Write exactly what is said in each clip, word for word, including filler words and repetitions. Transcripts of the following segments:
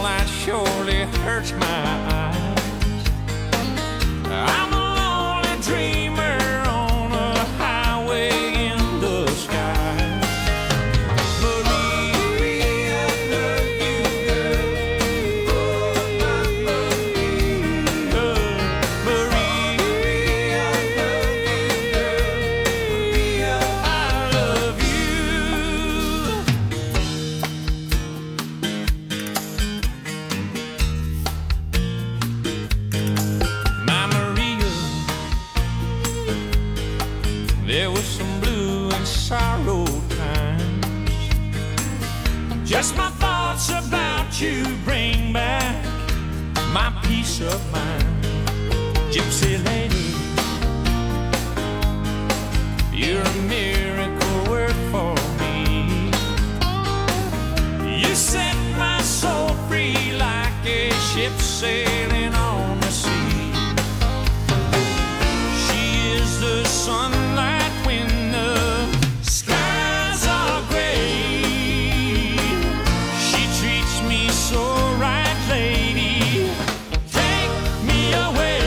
moonlight surely hurts my eyes. I'm a lonely dreamer on a highway in the sky. Marie, I love you, girl. Marie, I love you, girl. I love you. My Maria, there was some blue and sorrow times. Just my thoughts about you bring back my peace of mind. Gypsy lady, you're a miracle work for me. You set my soul free like a ship sailing on the sea. She is the sunlight when the skies are gray. She treats me so right, lady. Take me away.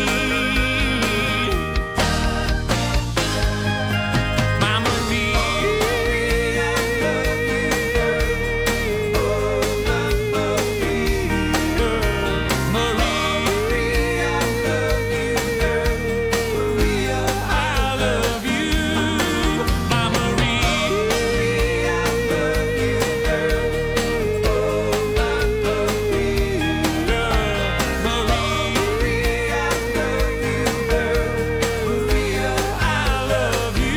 My Marie, I love you, girl. Marie, I love you, girl. Maria, I love you. My Marie, I love you, girl. Marie, I love you, girl. Maria, I love you.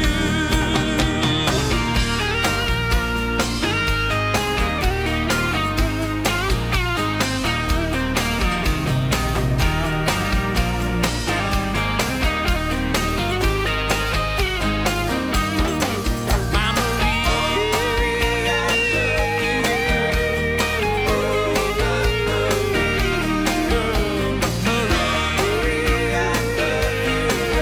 My Marie, I love you, Marie, I love you,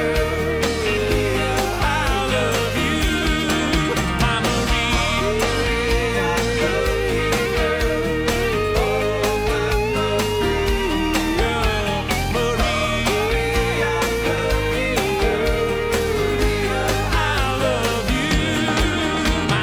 I love you. My Marie, I love you, Marie, I love you. My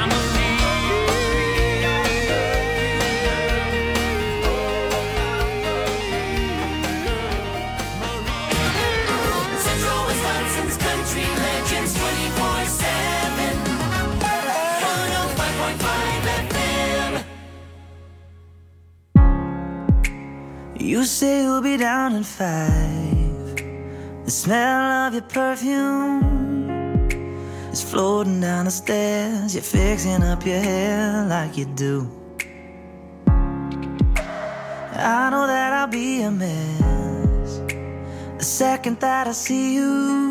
Central Wisconsin's country legends twenty-four seven. one oh five point five F M. You say you'll be down in five. The smell of your perfume is floating down the stairs. You're fixing up your hair like you do. I know that I'll be a mess the second that I see you.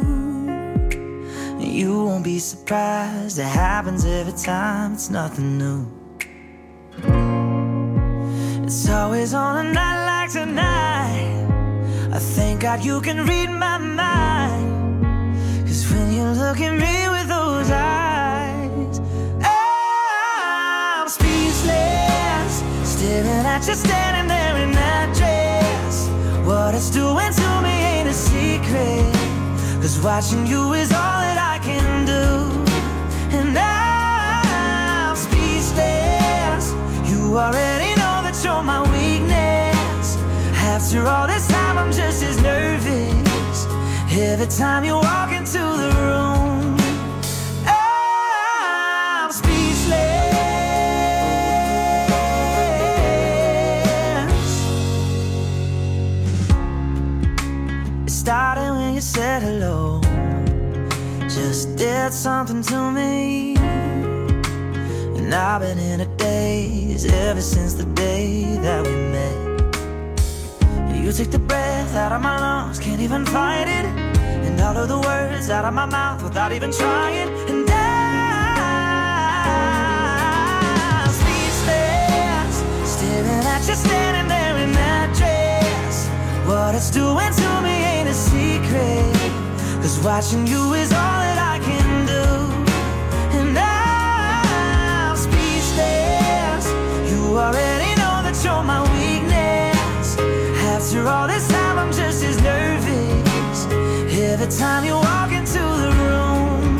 You won't be surprised, it happens every time, it's nothing new. It's always on a night like tonight. I thank God you can read my mind. Cause when you look at me with those eyes, I'm speechless, staring at you standing there in that dress. What it's doing to me ain't a secret, cause watching you is all that I can do. And I'm speechless, you already know that you're my weakness. After all this time I'm just as nervous every time you walk into the room. I'm speechless. It started when you said hello, just did something to me. And I've been in a daze ever since the day that we met. You take the breath out of my lungs, can't even fight it. And all of the words out of my mouth without even trying. And I'm speechless, staring at you standing there in that dress. What it's doing to me ain't a secret, cause watching you is all that I can do. And I'm speechless, you already know that you're my weakness. time you walk into the room,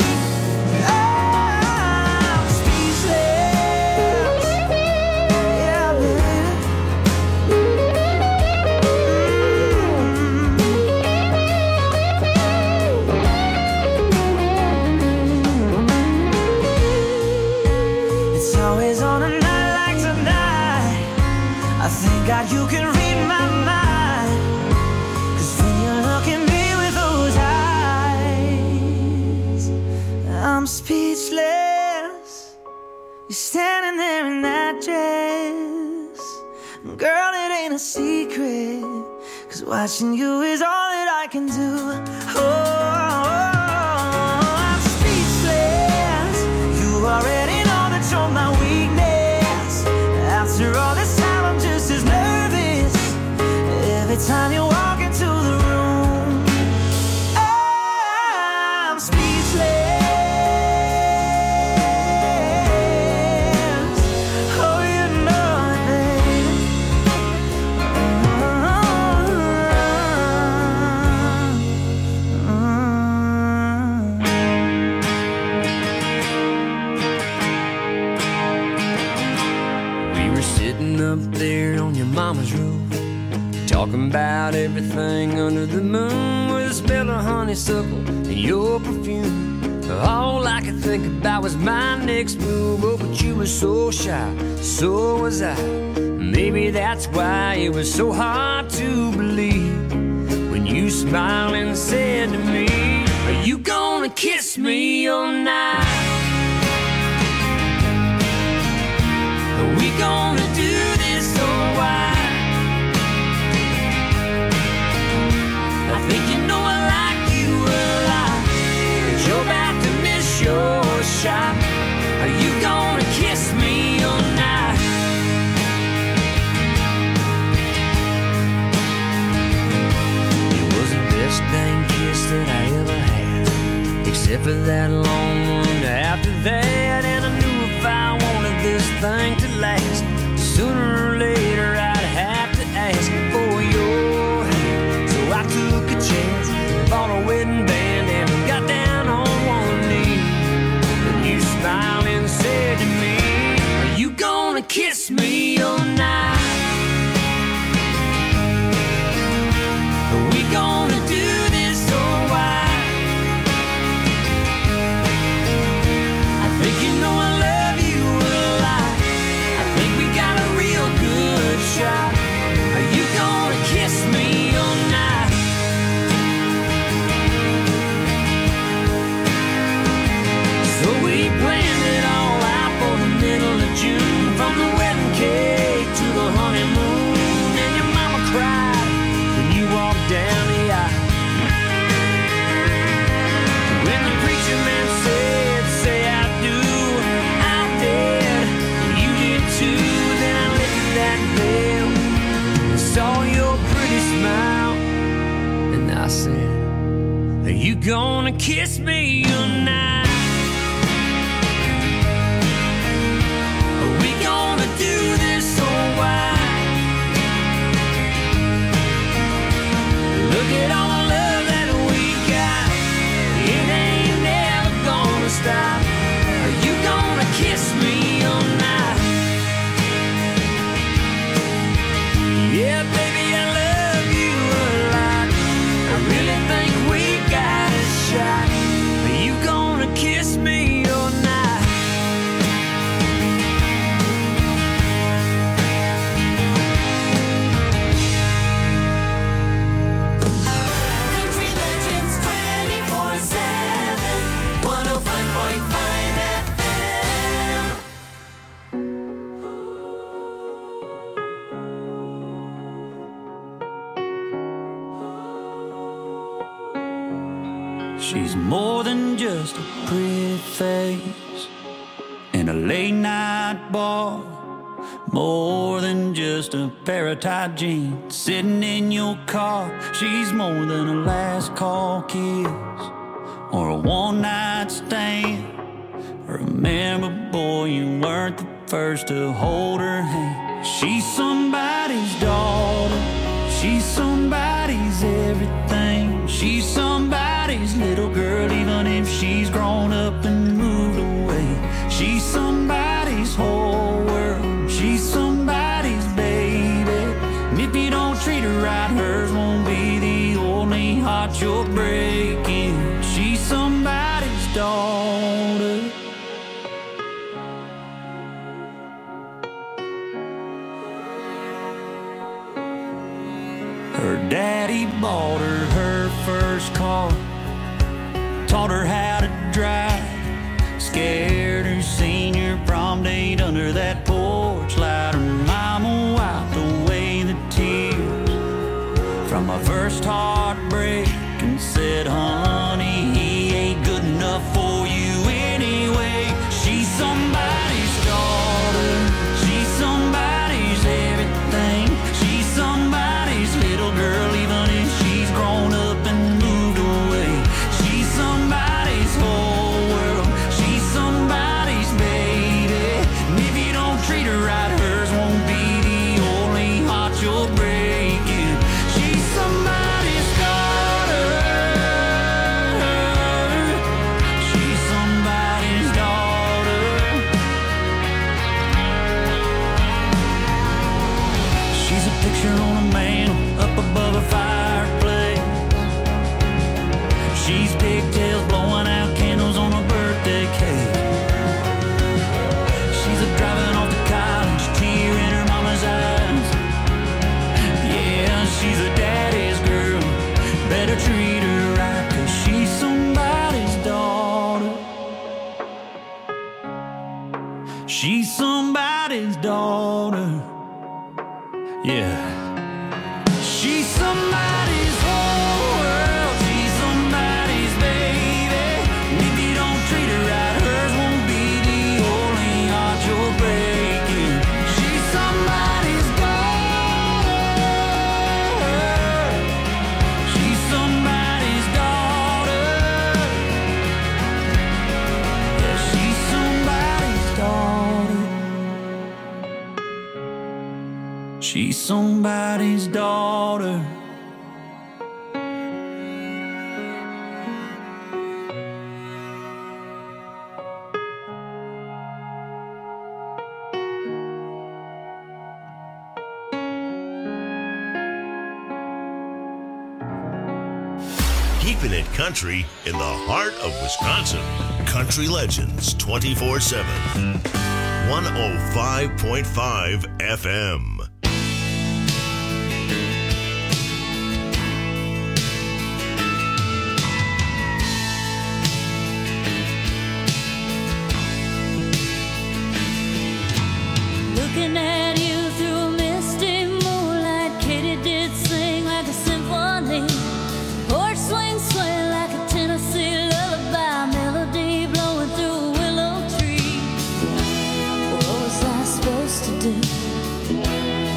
I'm speechless. Yeah, baby. Mm-hmm. It's always on a night like tonight. I thank God you can read my mind, 'cause when you look at me with those eyes, I'm speechless. You're standing there in that dress, girl, it ain't a secret, 'cause watching you is all that I can do. Oh, I'm speechless. You already know that you're my weakness. After all this time I'm just as nervous every time you walk into the room. I'm speechless. Oh, you know it, baby. We were sitting up there on your mama's roof, talking about everything under the moon, with a smell of honeysuckle and your perfume. All I could think about was my next move. Oh, but you were so shy, so was I. Maybe that's why it was so hard to believe when you smiled and said to me, are you gonna kiss me all night? Are we gonna do this or why? I think you know I like you a lot, but you're about to miss your shot. Are you gonna kiss me all night? It was the best dang kiss that I ever had, except for that long one after that. And I knew if I wanted this thing to last, sooner or later I'd have to ask for your hand. So I took a chance, bought a wedding band, and got down on one knee. And you smiled and said to me, are you gonna kiss me all night? Are we gonna do this or why? I think you know I love you a lot. I think we got a real good shot. Are you gonna kiss me all night? So we planned it all out for the middle of June, from the wedding cake to the honeymoon. And your mama cried when you walked down the aisle. When the preacher man said, say I do, I did, and you did too. Then I lifted that veil and saw your pretty smile, and I said, are you gonna kiss me all night? Are we gonna do this or why? Look at all the love that we got, it ain't never gonna stop. Are you gonna kiss me all night? Yeah, baby, I love you a lot. I really think we got a shot. Are you gonna kiss me all night? Country Legends twenty-four seven, one oh five point five F M. She's more than just a pretty face in a late night bar, more than just a pair of tight jeans sitting in your car. She's more than a last call kiss or a one night stand. Remember, boy, you weren't the first to hold her hand. She's somebody's daughter, she's somebody's everything, she's somebody's She's somebody's whole world. She's somebody's baby. And if you don't treat her right, hers won't be the only heart you're breaking. She's somebody's daughter. Her daddy bought her her first car, taught her how to drive, scared her senior prom date under that porch light. Her mama wiped away the tears from my first heartbreak and said, honey, he ain't good enough for you anyway. She's somebody's daughter. She's somebody's everything. She's somebody's little girl, even if she's grown up and moved away. She's somebody's whole world. She's somebody's baby. And if you don't treat her right, hers won't be the only heart you're breaking. She's somebody's daughter. She's somebody's daughter. She's a picture on a mantle up above a fireplace. She's pigtails blowing out candles on a birthday cake. She's a driving off to college, tear in her mama's eyes. Yeah, she's a daddy's girl. Better treat her right, 'cause she's somebody's daughter. She's somebody's daughter. Yeah. She's somebody's whole world. She's somebody's baby. And if you don't treat her right, hers won't be the only heart you're breaking. She's somebody's daughter. She's somebody's daughter. Yeah, she's somebody's daughter. She's somebody's daughter. Keeping it country in the heart of Wisconsin. Country Legends twenty-four seven. one oh five point five F M. Looking at you through a misty moonlight, Katie did sing like a symphony. Porch swing, swing like a Tennessee lullaby, melody blowing through a willow tree. What was I supposed to do?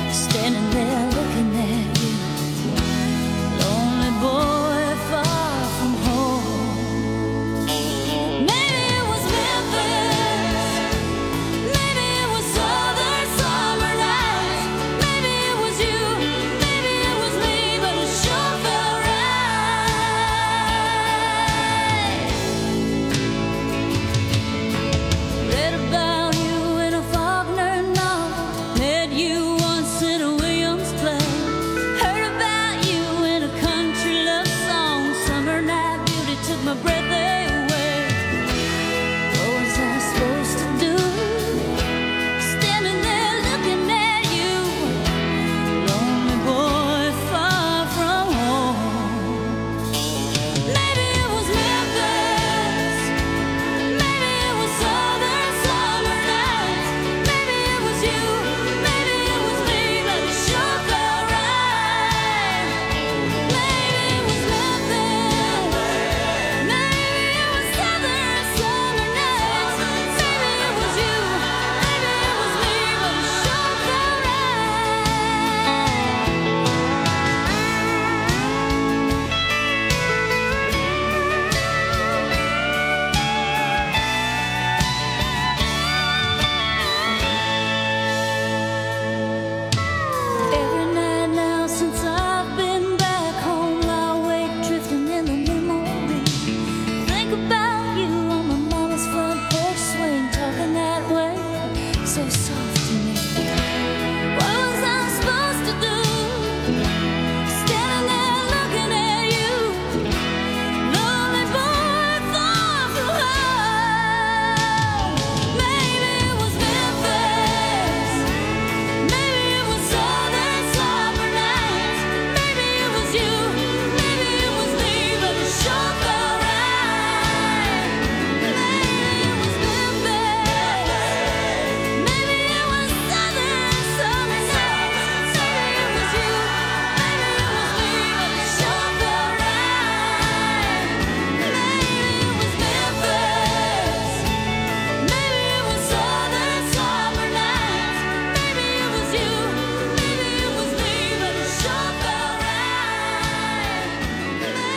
so soft to me. What was I supposed to do? Standing there looking at you, lonely boy far from home. Maybe it was Memphis, maybe it was southern summer nights, maybe it was you, maybe it was me, but it sure felt right. Maybe it was Memphis, maybe it was southern summer nights, maybe it was you, maybe it was me, but it sure felt right. Maybe it was Memphis, maybe it was southern summer nights, maybe it was you, maybe it was me, but it sure felt right. Maybe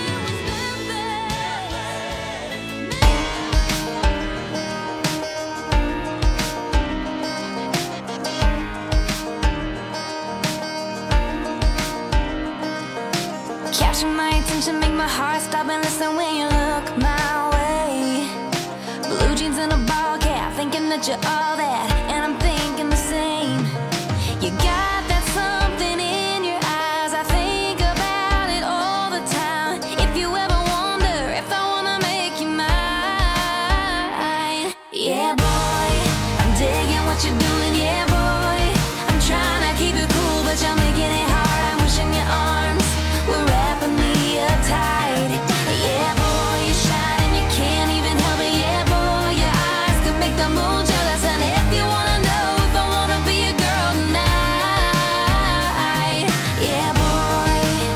capture my attention, make my heart stop and listen when you look my way. Blue jeans and a ball cap, thinking that you're all that, and I'm thinking the same. You got that something in your eyes, I think about it all the time. If you ever wonder if I wanna make you mine, yeah boy, I'm digging what you're doing, yeah boy. I'm trying to keep it cool, but you're making it hard. I'm wishing your arms were wrapping me up tight. Yeah boy, you shine and you can't even help it. Yeah boy, your eyes could make the moon jealous. And if you wanna know if I wanna be a girl tonight, yeah boy.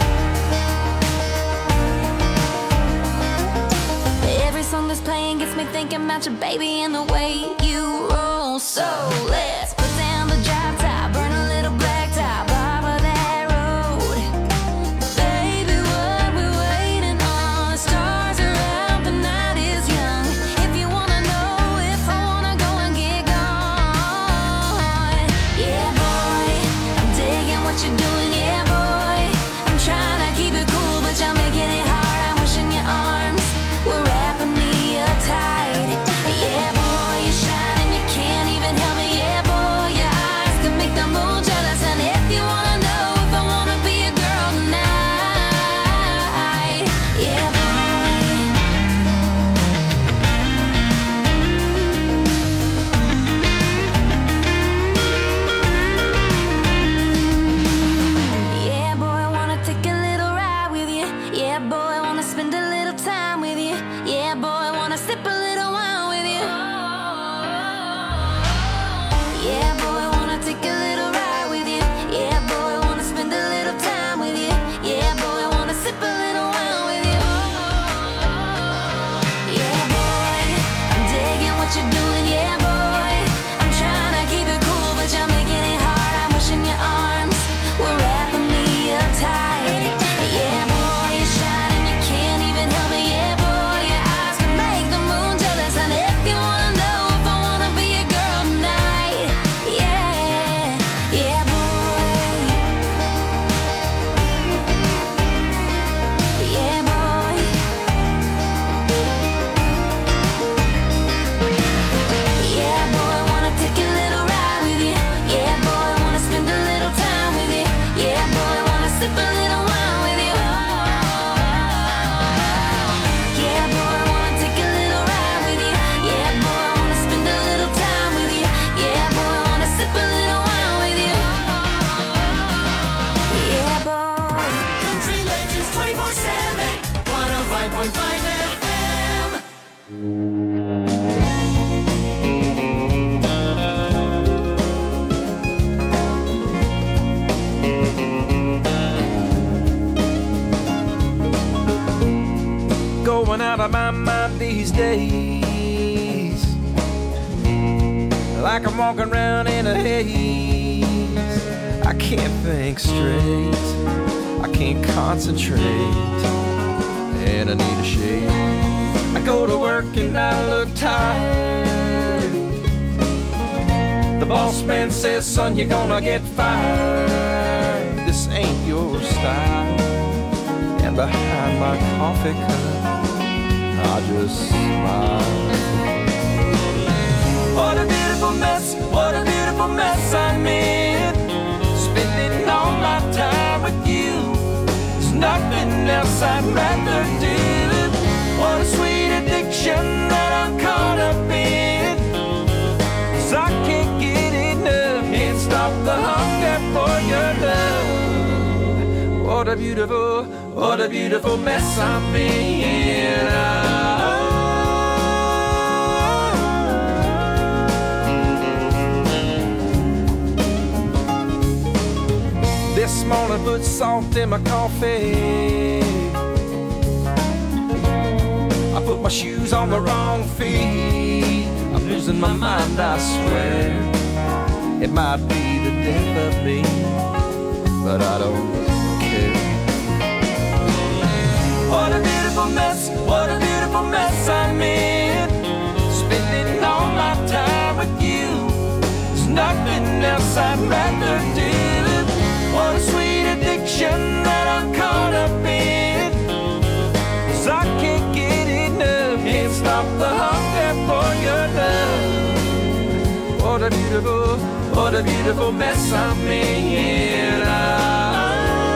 Every song that's playing gets me thinking about your baby and the way you roll. So let's put down the drop top, burn a little black top off of that road. Baby, what we waiting on? The stars are out, the night is young. If you wanna know if I wanna go and get gone, yeah boy, I'm digging what you're doing, yeah boy. I'm trying to keep it cool, but you're making it hard. I'm wishing your arms were wrapping me up tight. Yeah boy, you shine and you can't even help me. Yeah boy, your eyes can make the moon jealous. And if you wanna know if I wanna be a girl tonight, yeah boy. Yeah boy, I wanna take a little ride with you. Yeah boy, I wanna spend a little time with you. Yeah boy, I wanna sip a little wine with you. Yeah boy, I wanna take a little ride with you. Yeah boy, I wanna spend a little time with you. Yeah boy, I wanna sip a little wine with you. Yeah boy, I'm digging what you're doing. Yeah boy, I'm trying to keep it cool, but you're making it hard. I'm wishing your arms were wrapping me up tight. Yeah boy, you shine and you can't even help it. Yeah boy, your eyes can make the moon jealous. And if you wanna know if I wanna be a girl tonight, yeah, yeah boy, yeah boy, yeah boy, I wanna take a little ride with you. Yeah boy, I wanna spend a little time with you. Yeah boy, I wanna sip a little wine with you. Yeah boy, I wanna take a little ride with you. Yeah boy, I wanna spend a little time with you. Yeah boy, I wanna sip a little wine with you. Yeah boy. Country Legends twenty-four seven, one oh five point five F M. Going out of my mind these days, like I'm walking around in a haze. I can't think straight, I can't concentrate, and I need a shave. I go to work and I look tired. The boss man says, son, you're gonna get fired. This ain't your style. And behind my coffee cup, I just smile. What a beautiful mess, what nothing else I'd rather do. What a sweet addiction that I'm caught up in. 'Cause I can't get enough, can't stop the hunger for your love. What a beautiful, what a beautiful mess I'm in. Oh. This morning put salt in my coffee. I put my shoes on the wrong feet. I'm losing my mind, I swear. It might be the death of me, but I don't care. What a beautiful mess, what a beautiful mess I'm in. Spending all my time with you. There's nothing else I'd rather do. What a sweet addiction that I'm caught up in. 'Cause I can't get enough, can't stop the hunger for your love. What a beautiful, what a beautiful mess I'm in. Oh.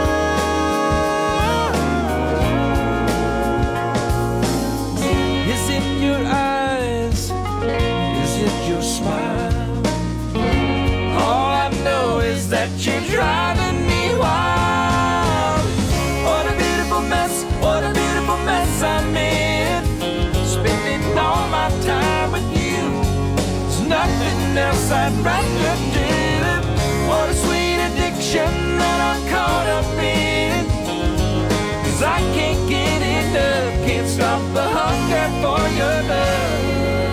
Is it your eyes? Is it your smile? All I know is that you're driving me wild. What a beautiful mess, what a beautiful mess I'm in. Spending all my time with you. There's nothing else I'd rather do. What a sweet addiction that I'm caught up in. 'Cause I can't get enough, can't stop the hunger for your love.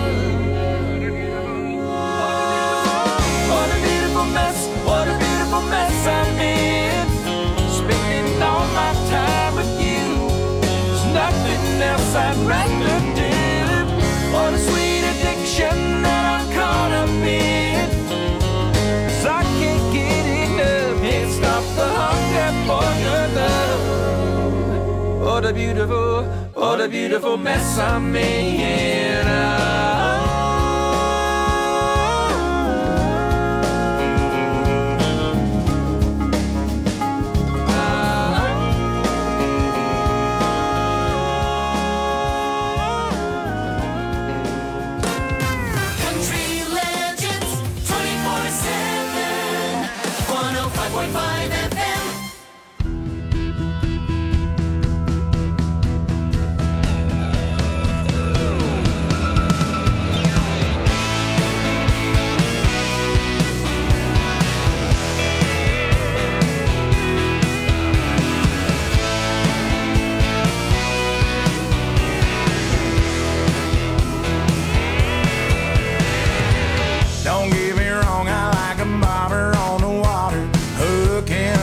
What a beautiful mess, what a beautiful mess I'm in. Spending all my time with you. There's nothing else I'd rather do. What a sweet addiction that I'm caught up in. 'Cause I can't get enough, can't stop the hunger for your love. What a beautiful, what a beautiful mess I'm in. Oh. Don't get me wrong, I like a bobber on the water, hooking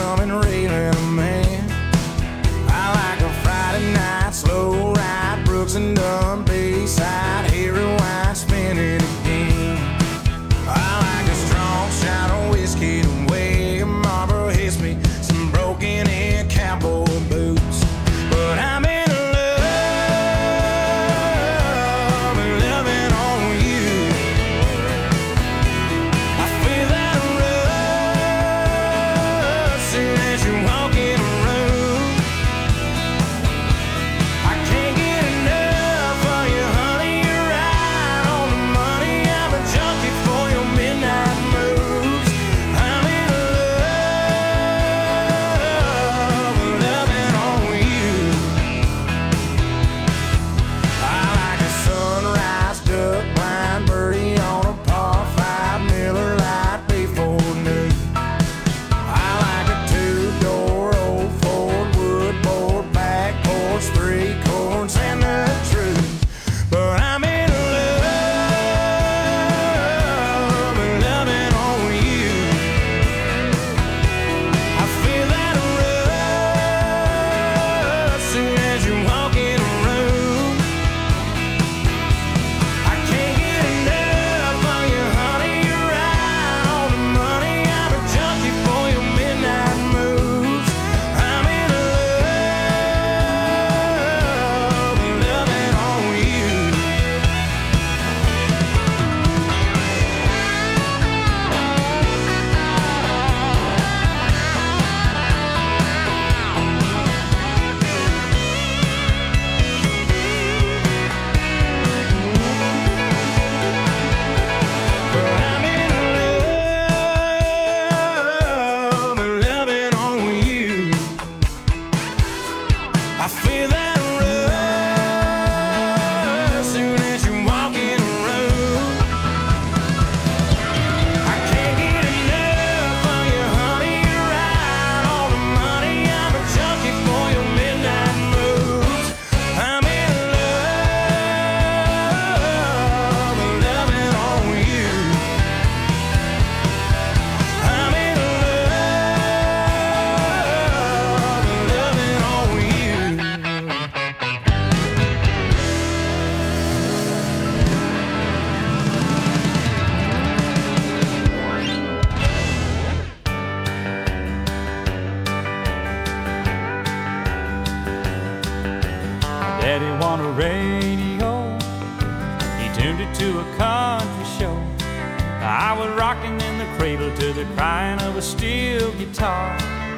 radio. He tuned it to a country show. I was rocking in the cradle to the crying of a steel guitar.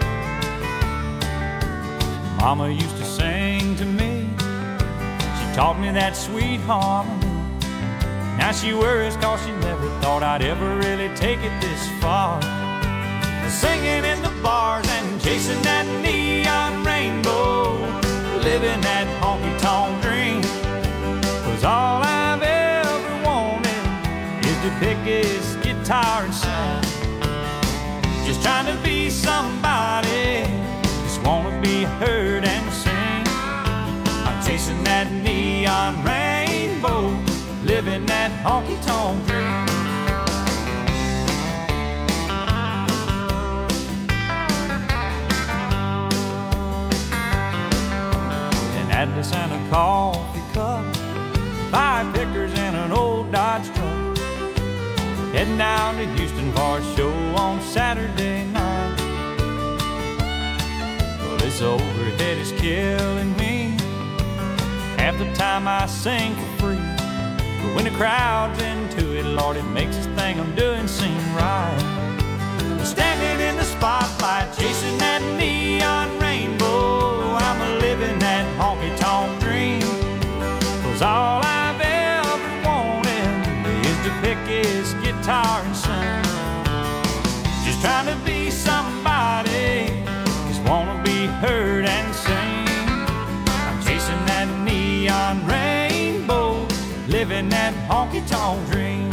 Mama used to sing to me. She taught me that sweet harmony. Now she worries cause she never thought I'd ever really take it this far. Singing in the bars and chasing that neon rainbow, living that honky-tonk dream. Cause all I've ever wanted is to pick his guitar and sing. Just trying to be somebody, just wanna be heard and sing. I'm chasing that neon rainbow, living that honky-tonk dream. Atlas and a coffee cup, five pickers and an old Dodge truck, heading down to Houston for a show on Saturday night. Well, this overhead is killing me. Half the time I sing for free, but when the crowd's into it, Lord, it makes this thing I'm doing seem right. Standing in the spotlight, chasing that neon rainbow, I'm a living that honky-tonk dream. Cause all I've ever wanted is to pick his guitar and sing. Just trying to be somebody, just wanna be heard and sing. I'm chasing that neon rainbow, living that honky-tonk dream.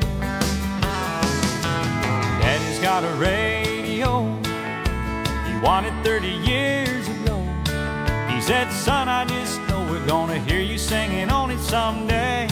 Daddy's got a radio, he won it thirty years ago. He said, son, I just know we're gonna hear you singing on it someday.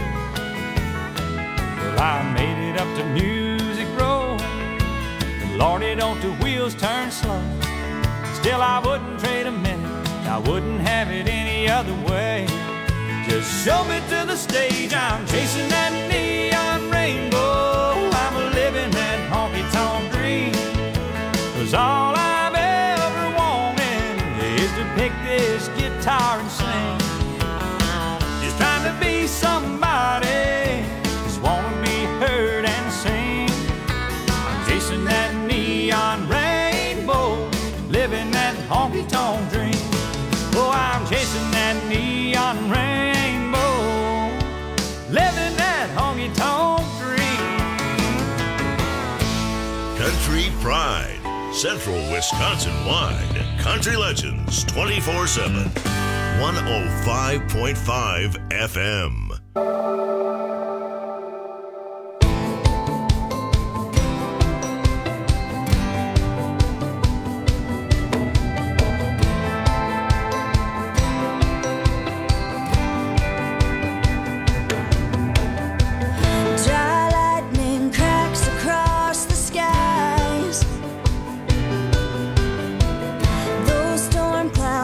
Well, I made it up to Music Row, and Lordy, don't the wheels turn slow. Still, I wouldn't trade a minute, I wouldn't have it any other way. Just show me to the stage, I'm chasing that neon rainbow, I'm a living that honky-tonk dream. Cause all I've ever wanted is to pick this guitar and sing. Just trying to be somebody, just wanna be heard and sing. I'm chasing that neon rainbow, living that honky-tonk dream. Oh, I'm chasing that neon rainbow, living that honky-tonk dream. Country Pride, Central Wisconsin-wide. Country Legends twenty-four seven. one oh five point five F M.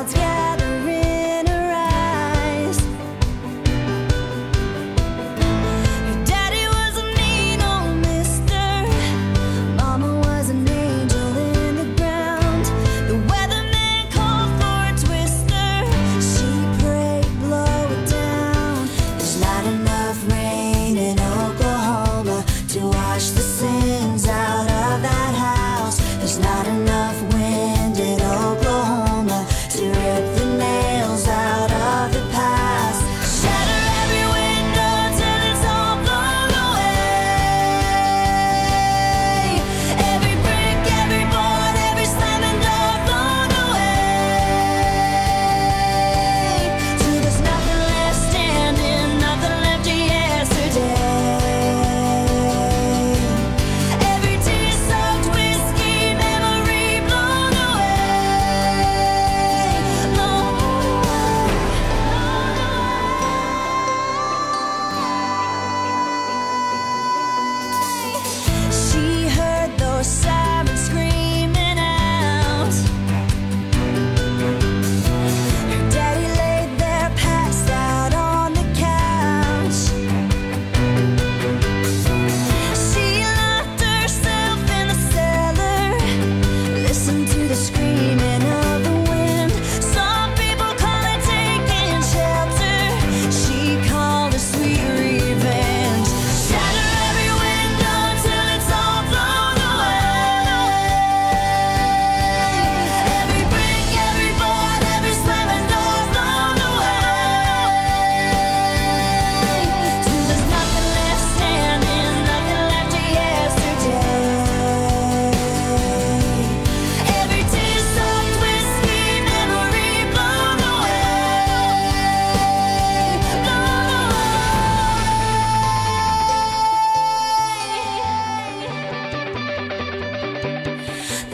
Gather in her eyes.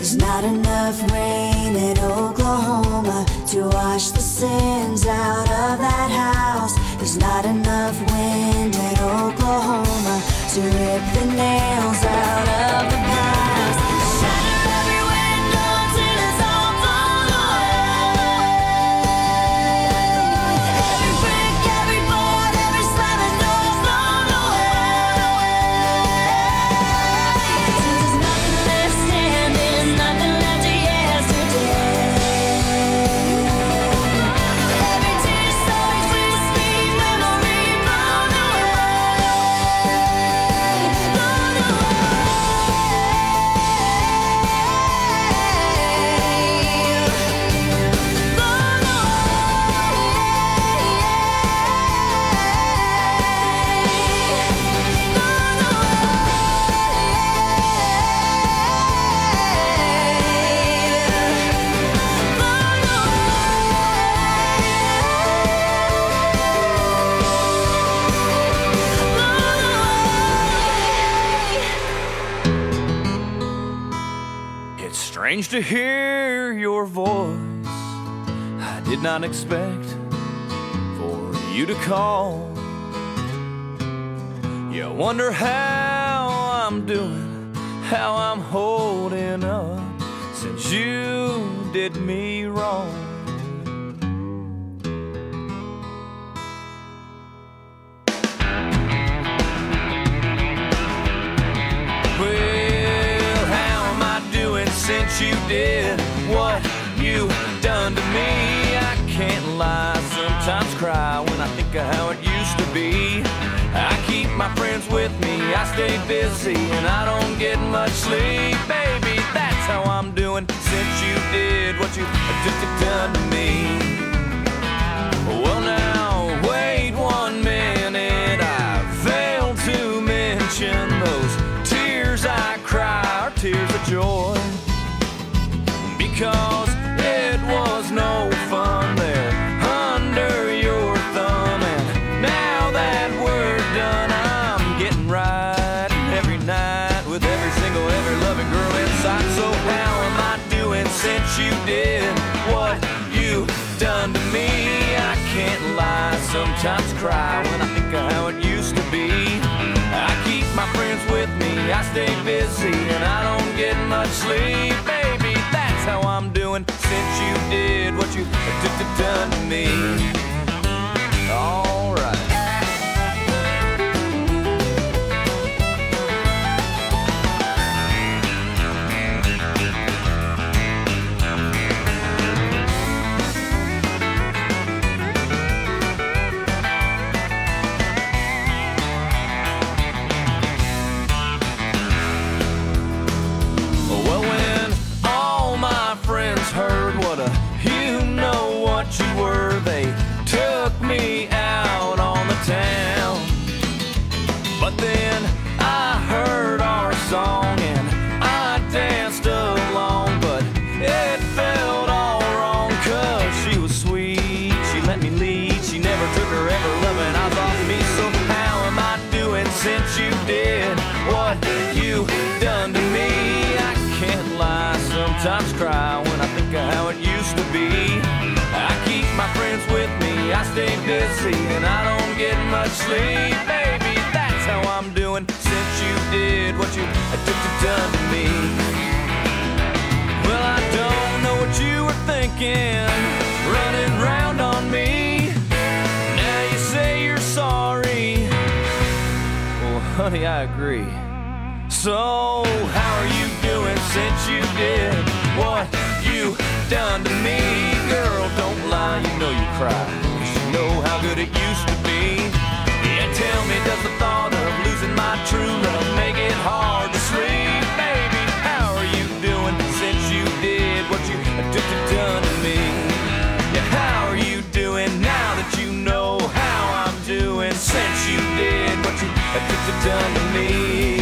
There's not enough rain in Oklahoma to wash the sins out of that house. There's not enough wind in Oklahoma to rip the nails out of the past. Shatter every window till it's all blown away. Every brick, every board, every slamming door's blown away. There's nothing left standing, nothing left of yesterday. Every tear soaks with sweet memory blown away, blown It's strange to hear your voice. I did not expect for you to call. You wonder how I'm doing, how I'm holding up since you did me wrong. Well, how am I doing since you did what you done to me? I can't lie, sometimes cry when I think of how it used to be. I keep my friends with me, I stay busy, and I don't get much sleep. Baby, that's how I'm doing since you did what you done to me. Well now, wait one minute, I failed to mention those tears I cry are tears of joy, because it was no fun there under your thumb. And now that we're done, I'm getting right every night with every single, every loving girl inside. So how am I doing since you did what you done to me? I can't lie, sometimes cry when I think of how it used to be. I keep my friends with me, I stay busy, and I don't get much sleep. Baby, that's how I'm doing since you did what you done to me. All right. Well, when all my friends heard what a you know what you were, they took me out on the town. But then I heard our song and I danced along, but it felt all wrong, cause she was sweet, she let me lead, she never took her ever loving eyes off me. So how am I doing since you did what you done to me? I can't lie, sometimes cry when I think of how it used to be. I keep my friends with me, I stay busy, and I don't get much sleep. Baby, that's how I'm doing since you did what you done to me. Well, I don't know what you were thinking, running round on me. Now you say you're sorry. Well, honey, I agree. So how are you doing since you did what you done to me? Girl, don't lie, you know you cry, 'cause you know how good it used to be. Yeah, tell me, does the thought of losing my true love make it hard to sleep? Baby, how are you doing since you did what you done to me? Yeah, how are you doing now that you know how I'm doing since you did what you done to me?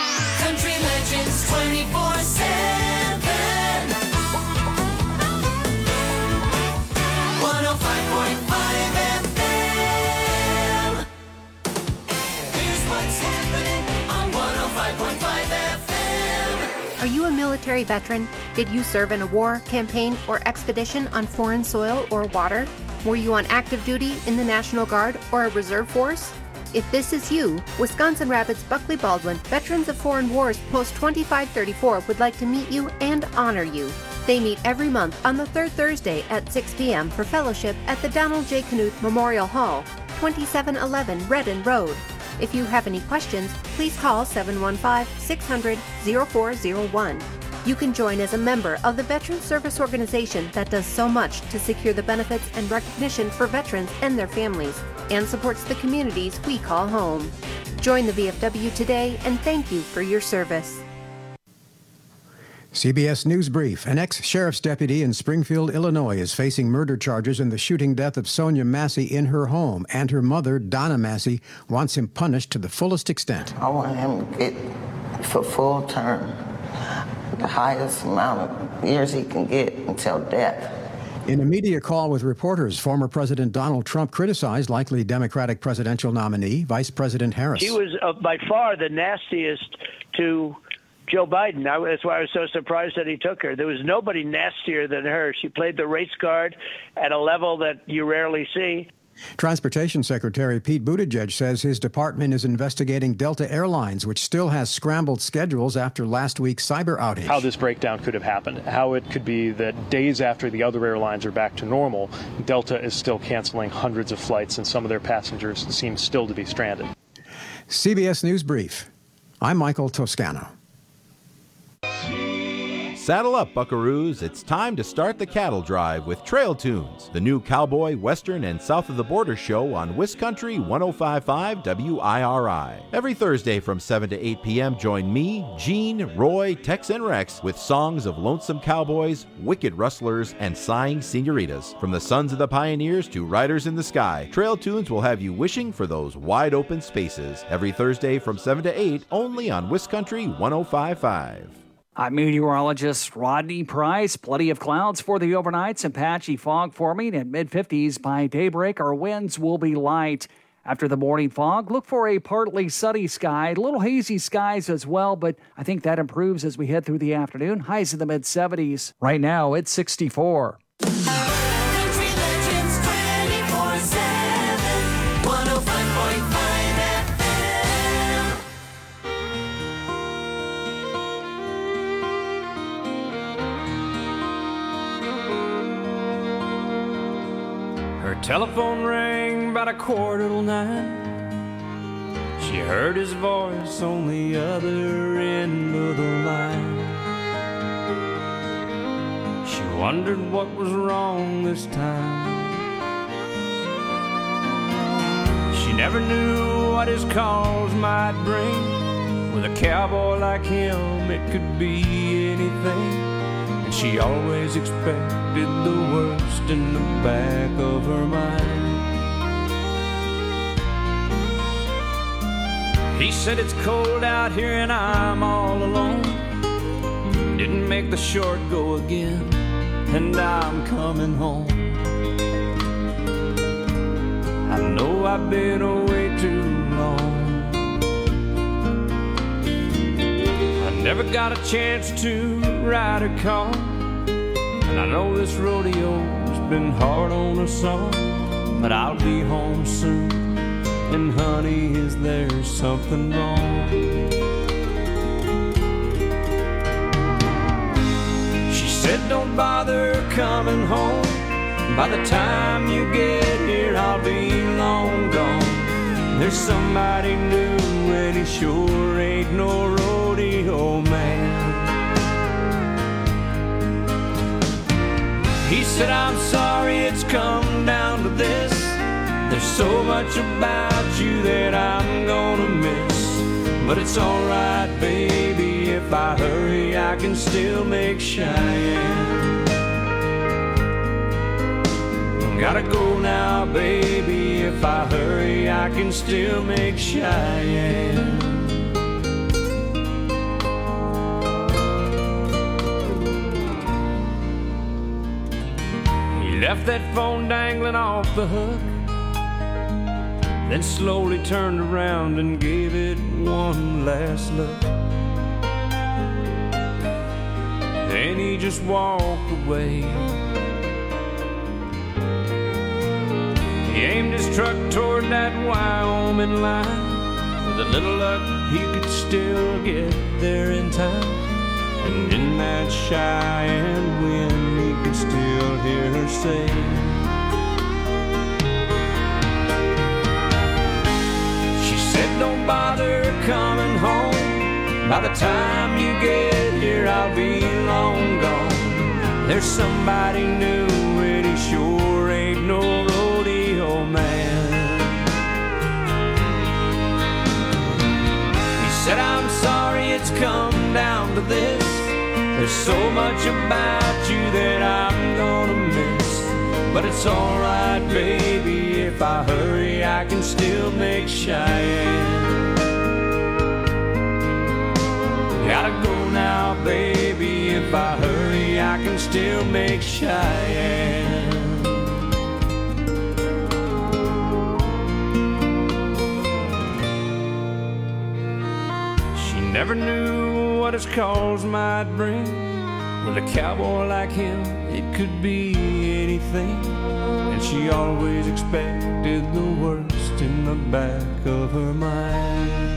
twenty-four seven. Are you a military veteran? Did you serve in a war, campaign, or expedition on foreign soil or water? Were you on active duty in the National Guard or a reserve force? If this is you, Wisconsin Rapids Buckley Baldwin Veterans of Foreign Wars Post twenty-five thirty-four would like to meet you and honor you. They meet every month on the third Thursday at six p.m. for fellowship at the Donald J. Knuth Memorial Hall, twenty-seven eleven Redden Road. If you have any questions, please call seven one five, six hundred, oh four oh one. You can join as a member of the Veterans Service Organization that does so much to secure the benefits and recognition for veterans and their families, and supports the communities we call home. Join the V F W today, and thank you for your service. C B S News Brief. An ex-sheriff's deputy in Springfield, Illinois is facing murder charges in the shooting death of Sonia Massey in her home, and her mother, Donna Massey, wants him punished to the fullest extent. I want him to get for full term, the highest amount of years he can get until death. In a media call with reporters, former President Donald Trump criticized likely Democratic presidential nominee, Vice President Harris. She was uh, by far the nastiest to Joe Biden. I, that's why I was so surprised that he took her. There was nobody nastier than her. She played the race card at a level that you rarely see. Transportation Secretary Pete Buttigieg says his department is investigating Delta Airlines, which still has scrambled schedules after last week's cyber outage. How this breakdown could have happened, how it could be that days after the other airlines are back to normal, Delta is still canceling hundreds of flights and some of their passengers seem still to be stranded. C B S News Brief. I'm Michael Toscano. Saddle up, buckaroos. It's time to start the cattle drive with Trail Tunes, the new cowboy, western, and south of the border show on Wiscountry one oh five point five W I R I. Every Thursday from seven to eight p.m., join me, Gene, Roy, Tex, and Rex with songs of lonesome cowboys, wicked rustlers, and sighing senoritas. From the sons of the pioneers to riders in the sky, Trail Tunes will have you wishing for those wide open spaces. Every Thursday from seven to eight, only on Wiscountry one oh five point five. I'm meteorologist Rodney Price. Plenty of clouds for the overnight. Some patchy fog forming at mid fifties by daybreak. Our winds will be light. After the morning fog, look for a partly sunny sky. A little hazy skies as well, but I think that improves as we head through the afternoon. Highs in the mid seventies. Right now, it's sixty-four. Country Legends twenty-four seven, one oh five point five F M. Her telephone rang about a quarter till nine. She heard his voice on the other end of the line. She wondered what was wrong this time. She never knew what his calls might bring. With a cowboy like him, it could be anything. And she always expected the worst in the back of her mind. He said it's cold out here and I'm all alone. Didn't make the short go again, and I'm coming home. I know I've been away too long. I never got a chance to ride a car, and I know this rodeo's been hard on us all, but I'll be home soon, and honey, is there something wrong? She said don't bother coming home. By the time you get here, I'll be long gone. There's somebody new, and he sure ain't no rodeo man. He said, I'm sorry it's come down to this. There's so much about you that I'm gonna miss. But it's alright, baby, if I hurry, I can still make Cheyenne. Gotta go now, baby, if I hurry, I can still make Cheyenne. He left that phone dangling off the hook, then slowly turned around and gave it one last look. then he just walked away. He aimed his truck toward that Wyoming line. With a little luck, he could still get there in time. And in that Cheyenne wind, he could still hear her say, she said, don't bother coming home. By the time you get here, I'll be long gone. There's somebody new, and he sure ain't no rodeo man. He said, I'm sorry it's come down to this. There's so much about you that I'm gonna miss. But it's alright, baby, if I hurry, I can still make Cheyenne. Gotta go now, baby, if I hurry, I can still make Cheyenne. She never knew what his calls might bring. With a cowboy like him, it could be anything. And she always expected the worst in the back of her mind.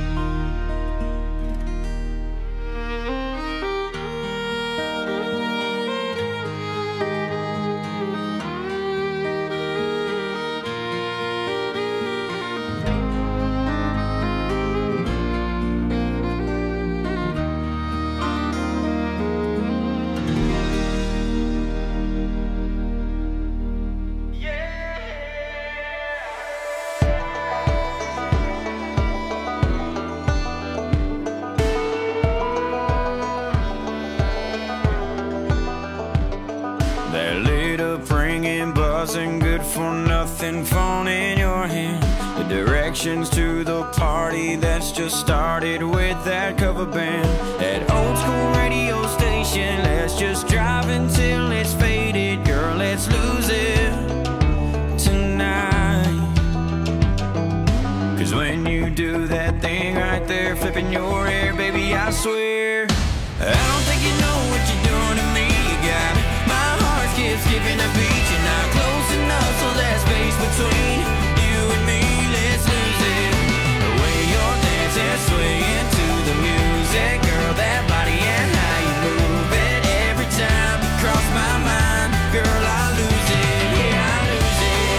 To the party that's just started with that cover band at old school radio station. Let's just drive until it's faded, girl, let's lose it tonight. Cause when you do that thing right there, flipping your hair, baby, I swear I don't think you know what you're doing to me. You got my heart skips skipping a beat. You're not close enough, so that space between you and me, let's lose it. The way you're dancing, swaying to the music, girl, that body and how you move it. Every time you cross my mind, girl, I lose it. Yeah, I lose it.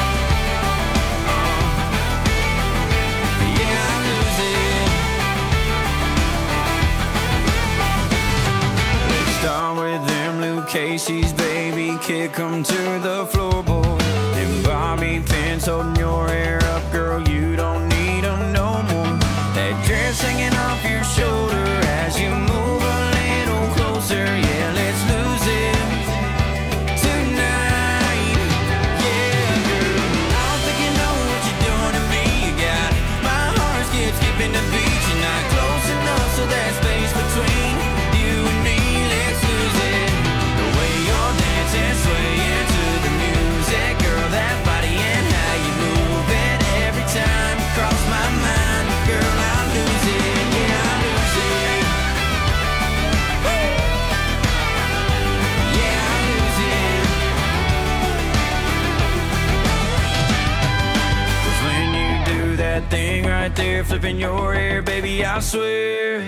Uh, yeah, I lose it. Let's start with them Luke Casey's, baby, kick 'em to the floorboard. And Bobby Pins holding your hair up, girl, you don't need 'em no more. That dress hanging off your shoulder as you move a little closer. Yeah, let's lose it tonight. Yeah, girl, I don't think you know what you're doing to me. You got my heart skips skipping the beat. You're not close enough, so that space between you and me, let's lose it. The way you're dancing, swaying to the music, girl, that body and how you move it. Every time you cross my mind, girl, I lose it. Yeah, I lose it. Woo! Yeah, I lose it. 'Cause when you do that thing right there, flipping your hair, baby, I swear.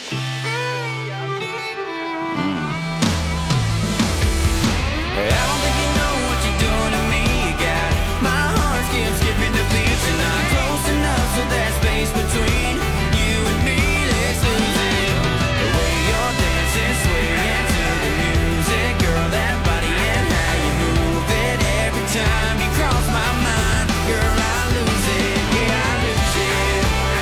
I don't think you know what you're doing to me. You got my heart skips skipping the beat. You're not close enough, so that space between you and me, let's lose it. The way you're dancing, swaying to the music, girl, that body and how you move it. Every time you cross my mind, girl, I lose it. Yeah, I lose it.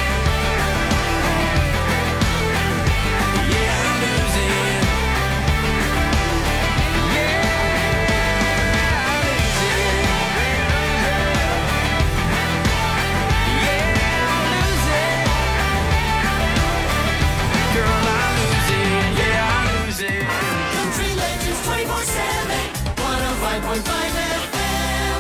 Yeah, I lose it. Country Legends twenty-four seven, one oh five point five F M.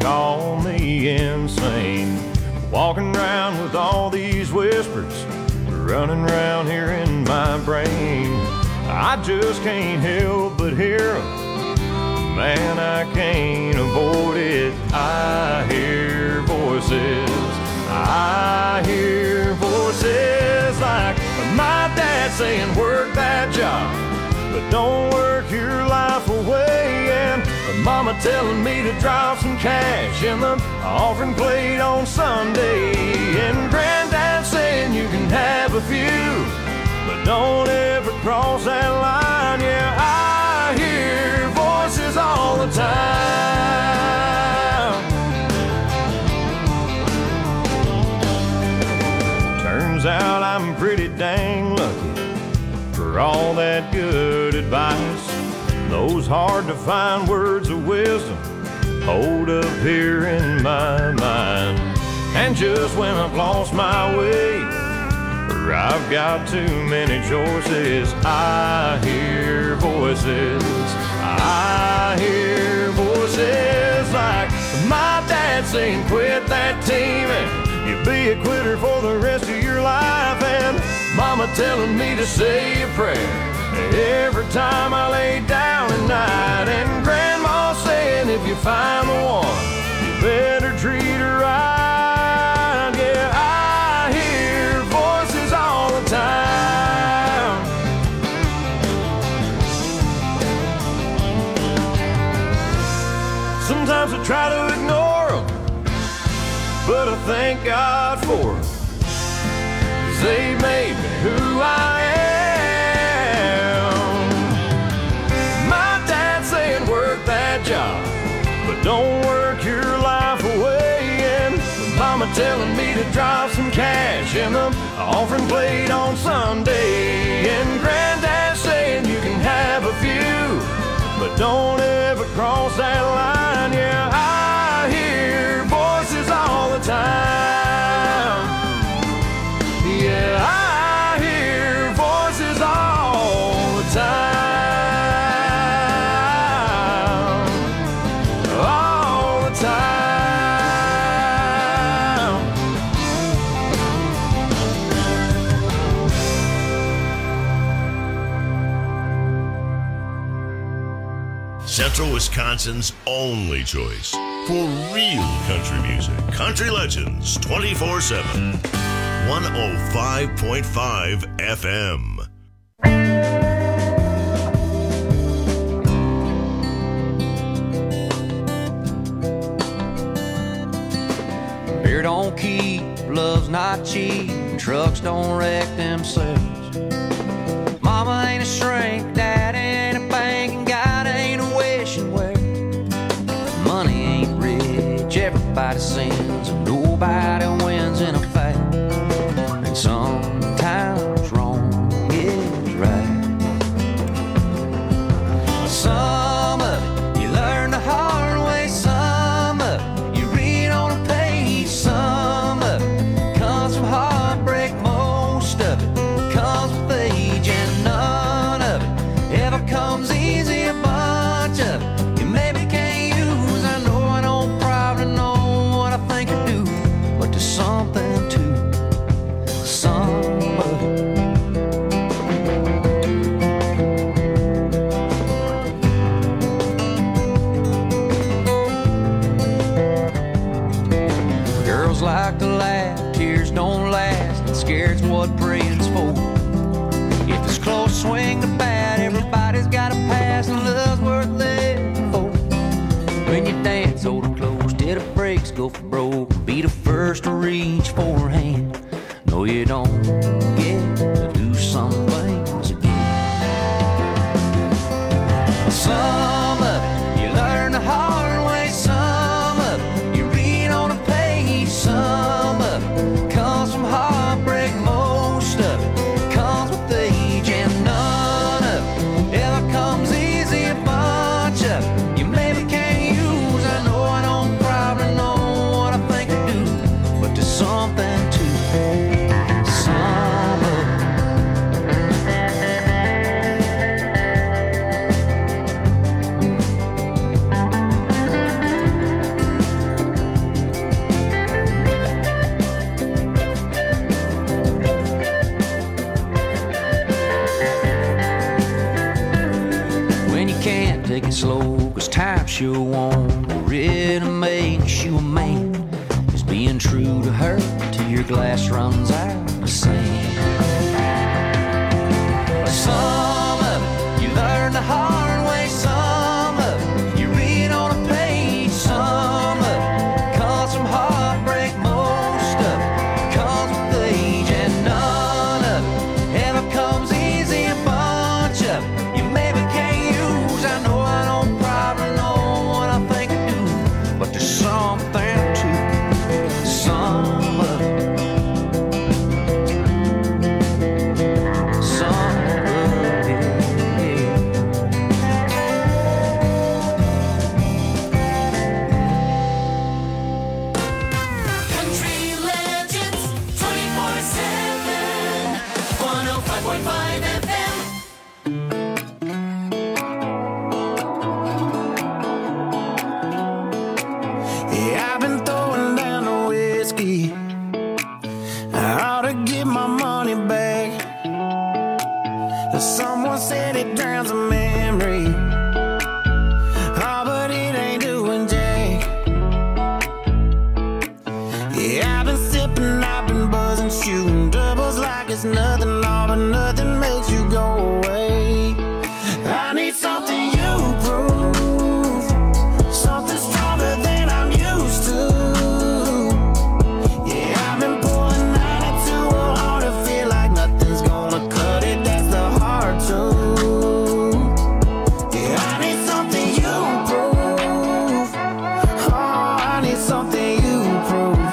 call me insane. Walking around with all these whispers running around here in my brain. I just can't help but hear them. Man, I can't avoid it. I hear voices. I hear voices like my dad saying, work that job, but don't work your life away. And mama telling me to drop some cash in the offering plate on Sunday. And granddad saying you can have a few, but don't ever cross that line. Yeah, I hear voices all the time. Turns out I'm pretty dang lucky for all that good advice. Those hard to find words of wisdom hold up here in my mind. And just when I've lost my way, or I've got too many choices, I hear voices. I hear voices like my dad saying, quit that team and you'll be a quitter for the rest of your life. And mama telling me to say a prayer every time I lay down at night. And grandma saying if you find the one, you better treat her right. Yeah, I hear voices all the time. Sometimes I try to ignore them, but I thank God for them, 'cause they made me who I am. My dad saying work that job, but don't work your life away. And mama telling me to drop some cash in the offering plate on Sunday. And granddad saying you can have a few, but don't ever cross that line. Yeah, I hear voices all the time. Yeah, I hear voices all the time. All the time. Central Wisconsin's only choice for real country music. Country Legends twenty-four seven. one oh five point five F M. Beer don't keep, love's not cheap, trucks don't wreck themselves. Mama ain't a shrink, dad ain't a bank, and God ain't a wishing well. Money ain't rich, everybody sins, and nobody wins in a fight. And sometimes wrong is right. Some of it you learn the hard way, some of it you read on a page, some of it comes from heartbreak, most of it comes with age, and none of it ever comes easy. A bunch of it you maybe can't use. I know I don't probably know what I think I do, but there's something to some of it. Girls like to laugh, tears don't last, and scared's what praying's for. If it's close, swing the bat, everybody's got a pass, and love's worth living for. When you dance, hold it close till the brakes go for broke. Be the first to reach for a hand. No, you don't get to do some things again. Some of it you learn the hard way, some of it you read on a page, some of it comes from heartbreak, most of it comes with age, and none of it ever comes easy. A bunch of it you maybe can't use. I know I don't probably know what I think I do, but there's something to some. can't take it slow, cause time sure won't really make you a man. Just being true to her till your glass runs out of sand. Some of it you learn the hard way, some of it you read on a page, some of it comes from heartbreak, most of it comes with age, and none of it ever comes easy. A bunch of it you maybe can't use. I know I don't probably know what I think I do, but there's something to some of it. Someone said it drowns a memory. Oh, but it ain't doing jack. Yeah, I've been sipping, I've been buzzing, shooting doubles like it's nothing, all but nothing makes you go away. I need something you prove, something stronger than I'm used to. Yeah, I've been pulling ninety-two hard to feel like nothing's gonna cut it. That's the hard truth. Yeah, I need something you prove. Oh, I need something you prove.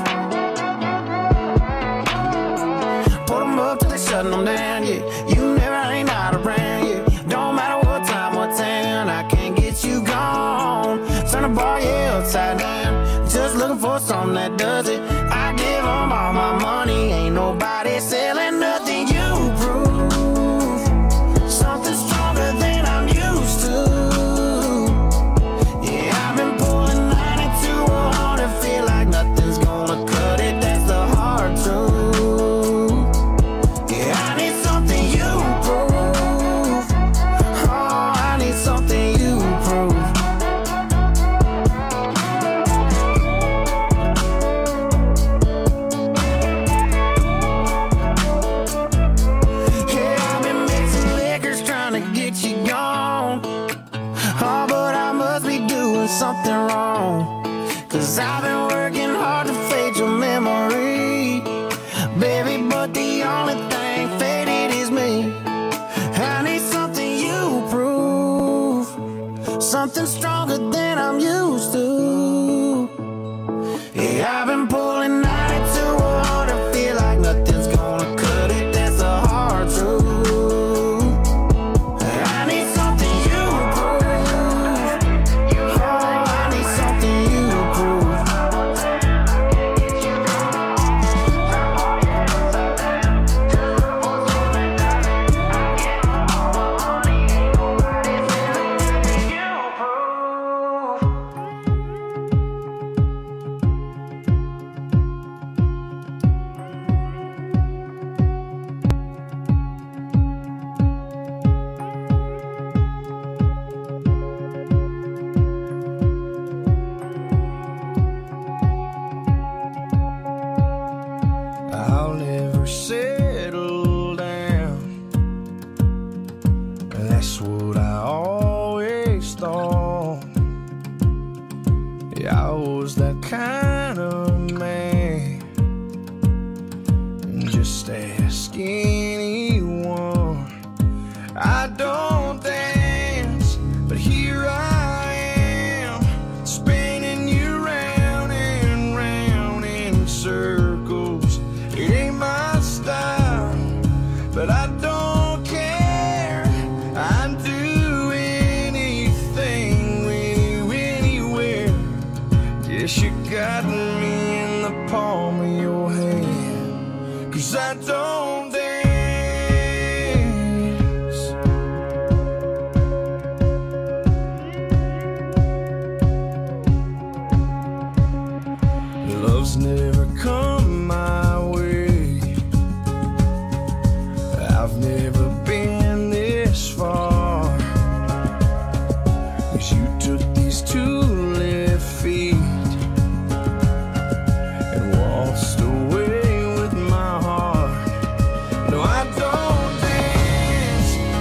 Put them up till they shut them down, yeah. You never ain't out around, yeah. Don't matter what time, what town, I can't get you gone. Turn the bar, yeah, upside down. Just looking for something that does it. I give them all my money, ain't nobody selling nothing. You prove something stronger than I'm used to. Yeah, I've been pulling ninety-two hard to feel like nothing's gonna cut it. That's the hard truth. Yeah, I need something you prove. Oh, I need something you prove. Yeah, I've been mixing liquors trying to get you gone. Oh, but I must be doing something wrong, 'cause I've been working hard to fade your memory, baby, but the only thing faded is me. I need something you prove, something stronger than I'm used to. Yeah, I've been pulling ninety-two hard to feel like nothing's gonna cut it. That's the hard truth. I need something you prove. Oh, I need something you prove. I'll never settle down. That's what I always thought. Yeah, I was that kind of man. Just ask anyone. I don't dance, but here I am, spinning you round and round in circles. It ain't my style, but I don't care. I'd do anything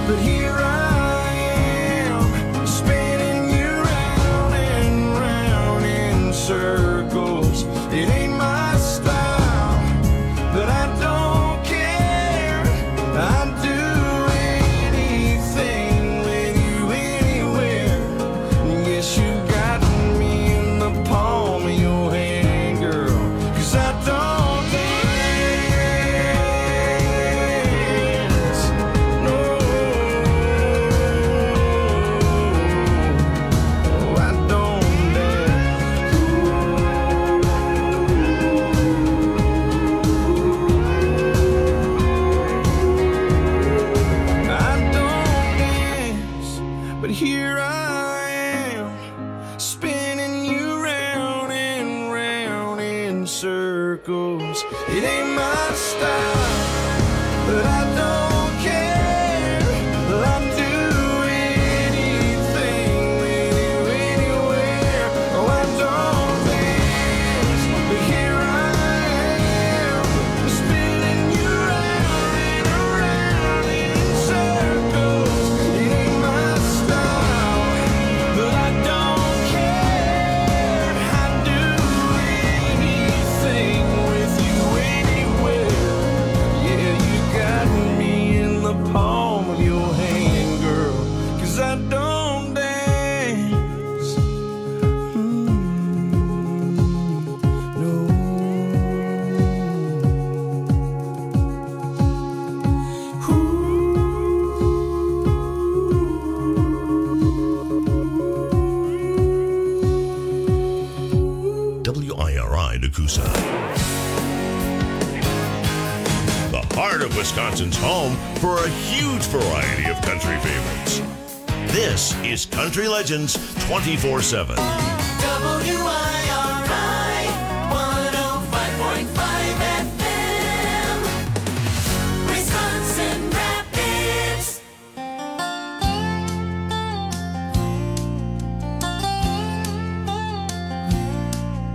but here I am, spinning you round and round in circles. It ain't my style, but I don't care. I'd do anything with you anywhere. Yes, you got me in the palm of your hand, girl, 'cause I don't dance. No, I don't but here I am, spinning you round and round in circles. It ain't my style, but I don't care. I'll do anything with you anywhere. Oh, I don't dance, but here I am, spinning you round and around in circles. It ain't my style, but I don't care. I'd do anything with you anywhere. Yeah, you got me in the palm of your hand, girl, 'cause I don't dance. Mm, no. W I R I Nakusa. The heart of Wisconsin's home for a huge variety of country favorites. This is Country Legends twenty-four seven. W I R